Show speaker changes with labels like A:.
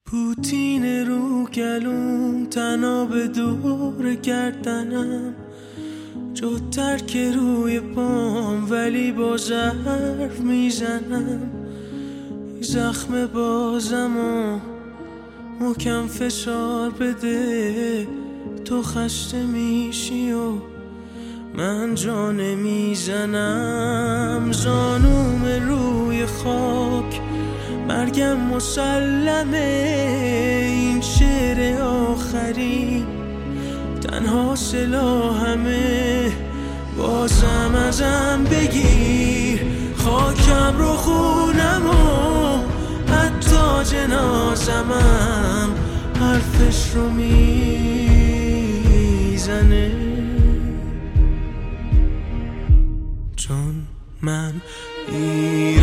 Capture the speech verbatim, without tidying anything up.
A: پوتین رو گلوم، تناب دور گردنم، جدتر که روی پام، ولی با ظرف میزنم. زخم بازم و محکم فشار بده، تو خسته میشی و من جا نمیزنم. زانوم روی خاک، مرگم مسلمه، این شعر آخری تنها سلاحمه. بازم ازم بگیر خاکم رو، خونم و حتی جنازمم حرفش رو میزنه. چون من